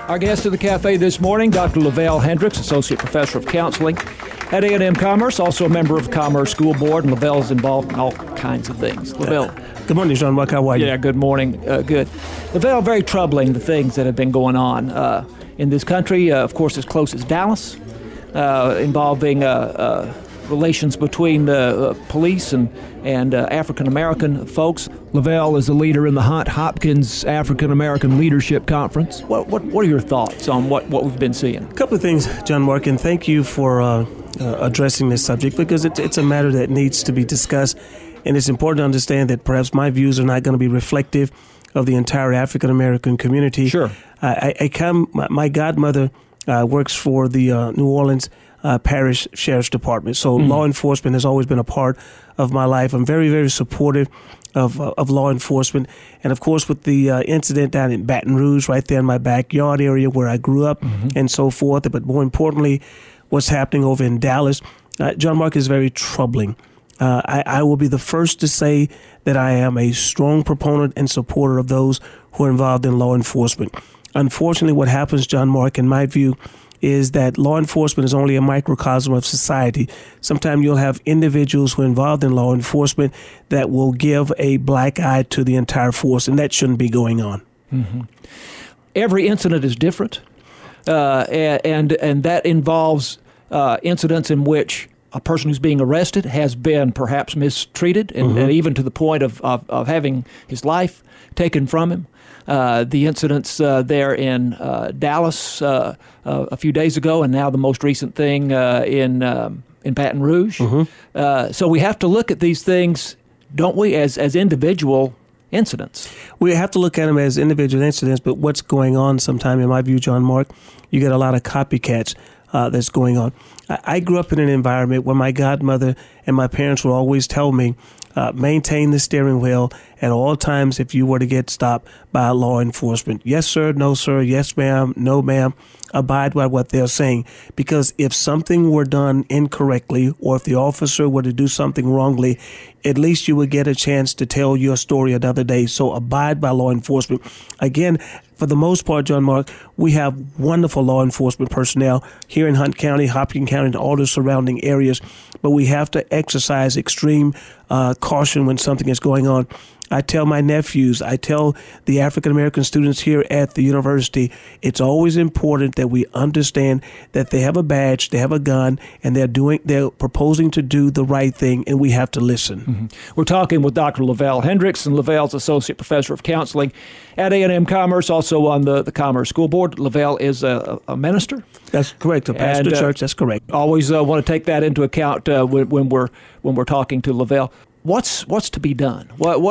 Our guest at the cafe this morning, Dr. Lavelle Hendricks, Associate Professor of Counseling at A&M Commerce, also a member of the Commerce School Board, and Lavelle is involved in all kinds of things. Lavelle. Good morning, John Mark. How are you? Yeah, good morning. Good. Lavelle, very troubling, the things that have been going on in this country, of course, as close as Dallas, involving relations between the police and African-American folks. Lavelle is a leader in the Hunt Hopkins African-American Leadership Conference. What are your thoughts on what we've been seeing? A couple of things, John Mark, and thank you for addressing this subject because it's a matter that needs to be discussed, and it's important to understand that perhaps my views are not going to be reflective of the entire African-American community. Sure. My godmother works for the New Orleans Parish Sheriff's Department. So law enforcement has always been a part of my life. I'm very, very supportive of law enforcement. And, of course, with the incident down in Baton Rouge, right there in my backyard area where I grew up and so forth. But more importantly, what's happening over in Dallas, John Mark, is very troubling. I will be the first to say that I am a strong proponent and supporter of those who are involved in law enforcement. Unfortunately, what happens, John Mark, in my view, is that law enforcement is only a microcosm of society. Sometimes you'll have individuals who are involved in law enforcement that will give a black eye to the entire force, and that shouldn't be going on. Mm-hmm. Every incident is different, and that involves incidents in which a person who's being arrested has been perhaps mistreated and even to the point of having his life taken from him. The incidents there in Dallas a few days ago, and now the most recent thing in Baton Rouge. So we have to look at these things, don't we, as individual incidents? We have to look at them as individual incidents, but what's going on sometime, in my view, John Mark, you get a lot of copycats that's going on. I grew up in an environment where my godmother and my parents would always tell me, maintain the steering wheel at all times if you were to get stopped by law enforcement. Yes, sir. No, sir. Yes, ma'am. No, ma'am. Abide by what they're saying. Because if something were done incorrectly or if the officer were to do something wrongly, at least you would get a chance to tell your story another day. So abide by law enforcement. Again, for the most part, John Mark, we have wonderful law enforcement personnel here in Hunt County, Hopkins County, and all the surrounding areas. But we have to exercise extreme caution when something is going on. I tell my nephews, I tell the African-American students here at the university, it's always important that we understand that they have a badge, they have a gun, and they're proposing to do the right thing, and we have to listen. We're talking with Dr. Lavelle Hendricks, and Lavelle's Associate Professor of Counseling at A&M Commerce, also on the Commerce School Board. Lavelle is a minister. That's correct, a pastor church, that's correct. Always want to take that into account when we're talking to Lavelle. What's to be done?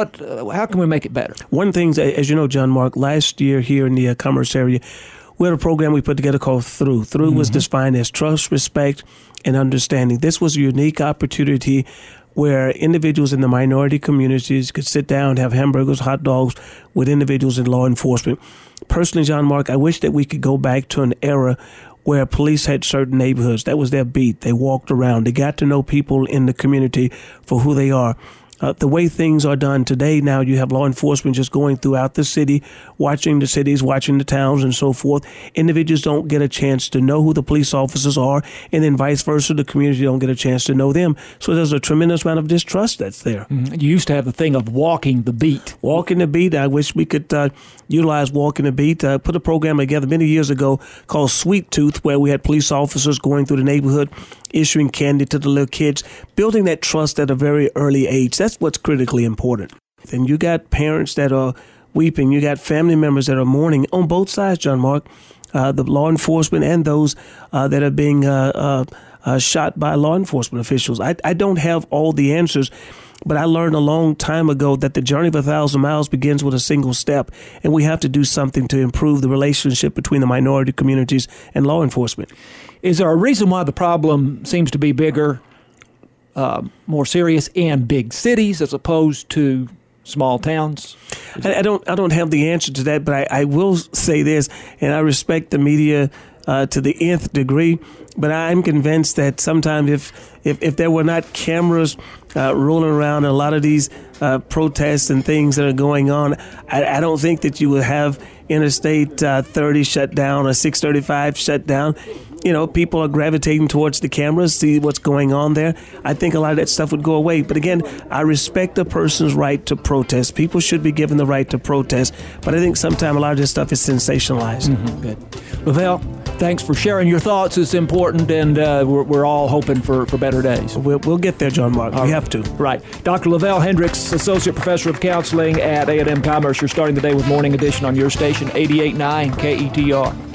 How can we make it better? One thing, as you know, John Mark, last year here in the Commerce area, we had a program we put together called Through. Through was defined as trust, respect, and understanding. This was a unique opportunity where individuals in the minority communities could sit down, have hamburgers, hot dogs with individuals in law enforcement. Personally, John Mark, I wish that we could go back to an era where police had certain neighborhoods. That was their beat. They walked around. They got to know people in the community for who they are. The way things are done today, now you have law enforcement just going throughout the city, watching the cities, watching the towns, and so forth. Individuals don't get a chance to know who the police officers are, and then vice versa, the community don't get a chance to know them. So there's a tremendous amount of distrust that's there. You used to have the thing of walking the beat. Walking the beat. I wish we could utilize walking the beat. Put a program together many years ago called Sweet Tooth, where we had police officers going through the neighborhood, issuing candy to the little kids, building that trust at a very early age. That's what's critically important. And you got parents that are weeping. You got family members that are mourning on both sides, John Mark, the law enforcement and those that are being shot by law enforcement officials. I don't have all the answers, but I learned a long time ago that the journey of 1,000 miles begins with a single step, and we have to do something to improve the relationship between the minority communities and law enforcement. Is there a reason why the problem seems to be bigger, more serious in big cities as opposed to small towns? I don't have the answer to that, but I will say this, and I respect the media to the nth degree. But I'm convinced that sometimes if there were not cameras rolling around a lot of these protests and things that are going on, I don't think that you would have Interstate 30 shut down or 635 shut down. You know, people are gravitating towards the cameras, see what's going on there. I think a lot of that stuff would go away. But again, I respect a person's right to protest. People should be given the right to protest. But I think sometimes a lot of this stuff is sensationalized. Mm-hmm. Good. Lavelle, thanks for sharing your thoughts. It's important, and we're all hoping for better days. We'll get there, John Mark. We have to. Right. Dr. Lavelle Hendricks, Associate Professor of Counseling at A&M Commerce. You're starting the day with Morning Edition on your station, 88.9 KETR.